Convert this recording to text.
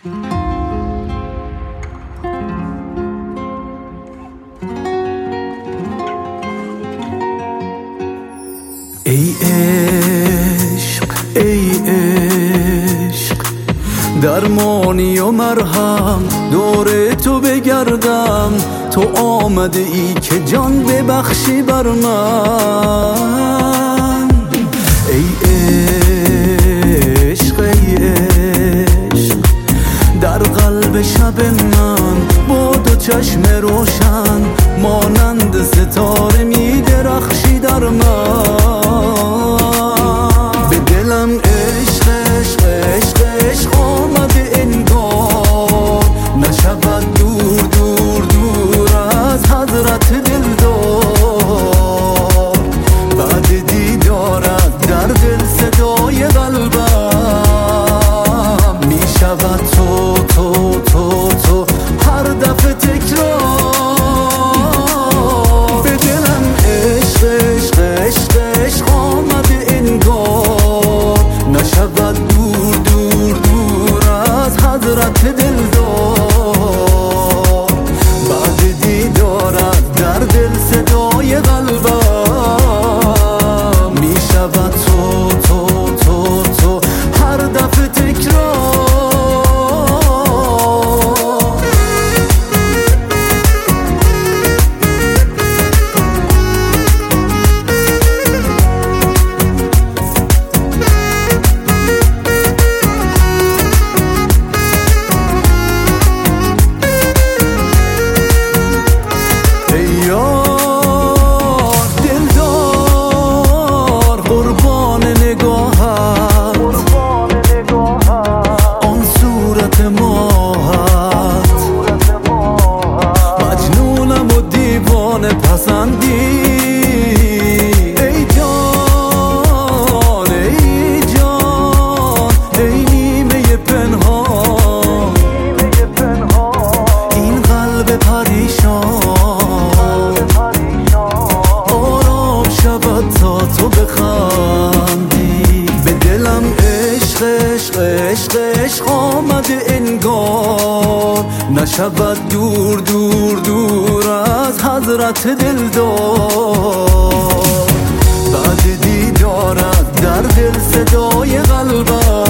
ای عشق ای عشق، درمانی و مرهم دور تو بگردم. تو آمده ای که جان ببخشی بر من. ای عشق ای عشق، در قلب شب من با دو چشم روشن مانند ستاره می درخشی در من. به دلم عشق عشق عشق عشق آمده انگار، نشود دور دور دور از حضرت دلدار. بعد دیدارت در دل صدای قلبم می شود تو تو تو تو هر دفعه تکرار. به دلم عشق عشق عشق عشق آمده انگار، نشود دور دور دور از حضرت دلدار. بعد دیدارت در دل صدای قلبم می شود تو تو تو تو هر دفعه تکرار. پسندی ای جان ای جان، ای نیمه پنهان، این قلب پریشان آرام شود تا تو بخندی. به دلم عشق عشق عشق عشق آمده انگار، نشود دور دور دور از حضرت دلدار. بعد دیدارت در دل صدای قلبم